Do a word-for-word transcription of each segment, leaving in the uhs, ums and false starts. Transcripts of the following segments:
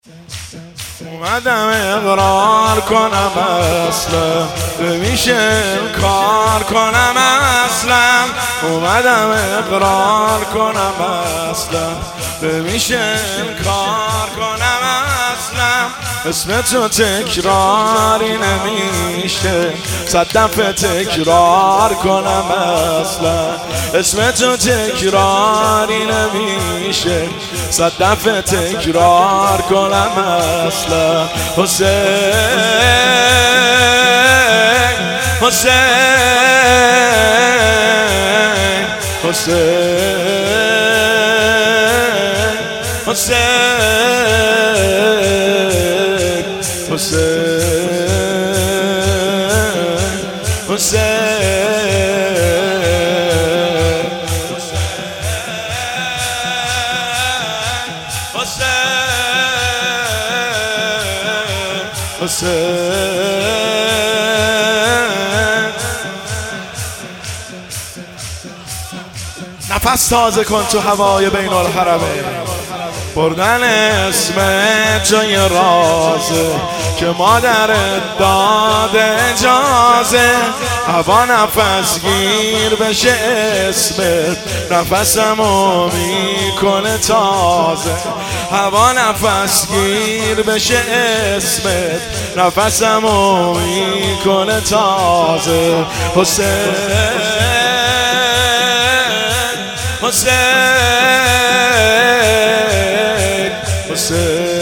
اومدم اقرار کنم اصلا نمیشه کار کنم اصلا اومدم اقرار کنم اصلا نمیشه کار کنم اصلا اسم تو تکراری نمیشه صد دفعه تکرار کنم اصلا اسم تو تکراری نمیشه صد دفعه تکرار کنم اصلا حسین حسین حسین حسین حسین حسین حسین نفس تازه کن تو هوای بین الحرمین بردن اسم جای رازه که مادرت داد اجازه هوا نفس گیر بشه اسمت نفسمو میکنه تازه هوا نفس گیر بشه اسمت نفسمو میکنه تازه حسین حسین حسین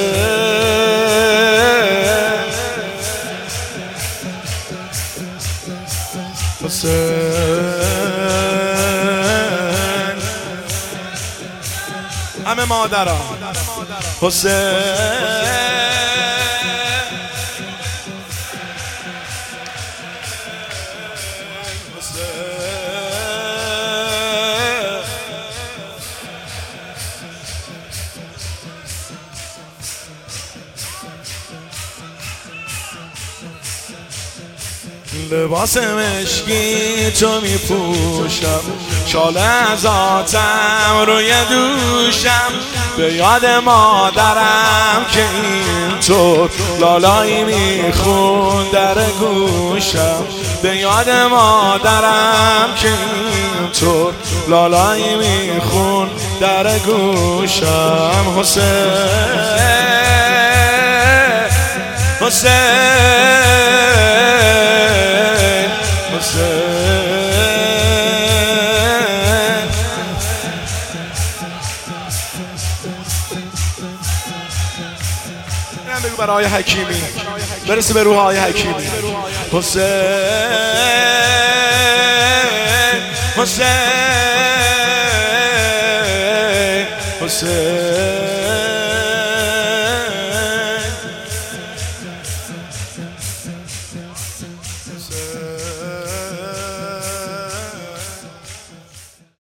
حسین همه مادرها حسین لباس مشکی تو میپوشم شال از آتم روی دوشم به یاد مادرم که اینطور لالایی میخون در گوشم به یاد مادرم که اینطور لالایی میخون در گوشم حسین حسین بگو برای حکیمی برسه به روح های حکیمی حسین حسین حسین